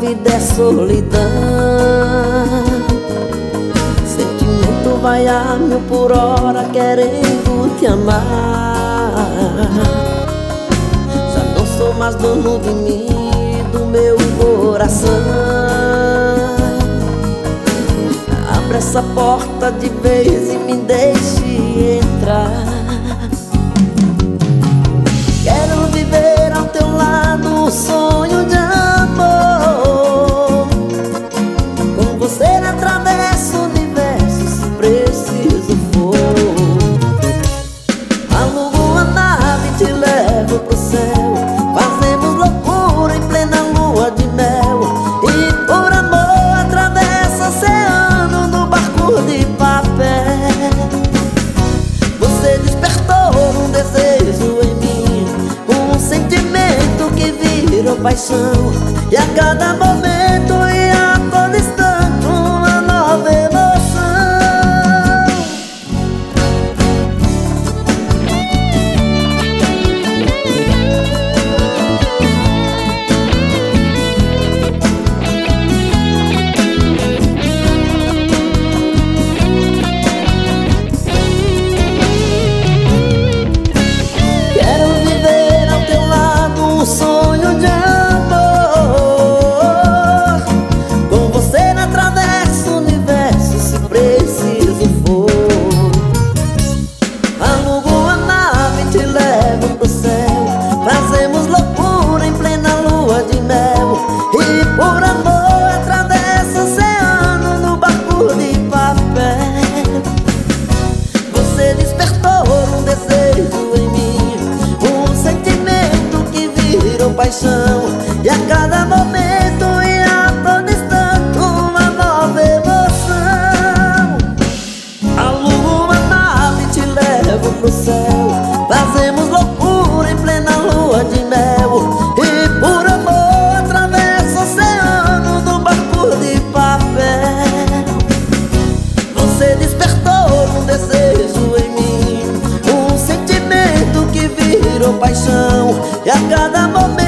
vida é solidão. Sentimento vai a 1000 por hora querendo te amar. Já não sou mais dono de mim, do meu coração. Abra essa porta de vez e me deixe entrar. Quero viver ao teu lado um sonho de amor. Com você atravesso o universo se preciso for. Alugo uma nave e te levo pro céu. Fazemos loucura em plena lua de mel. E por amor atravessa o oceano no barco de papel. Você despertou um desejo em mim, um sentimento que virou paixão. E a cada momento e a todo instante uma nova emoção. Quero viver ao teu lado um sonho de amor. Com você atravessa o universo se preciso for. Alugo uma nave e te levo pro céu. Fazemos loucura em plena lua de mel. E por amor atravessa o oceano no barco de papel. Você despertou um desejo em mim, um sentimento que virou paixão. E a cada momento e a todo instante uma nova emoção. Alugo uma nave e te levo pro céu. Fazemos loucura em plena lua de mel. E por amor atravessa o oceano no barco de papel. Você despertou um desejo em mim, um sentimento que virou paixão. E a cada momento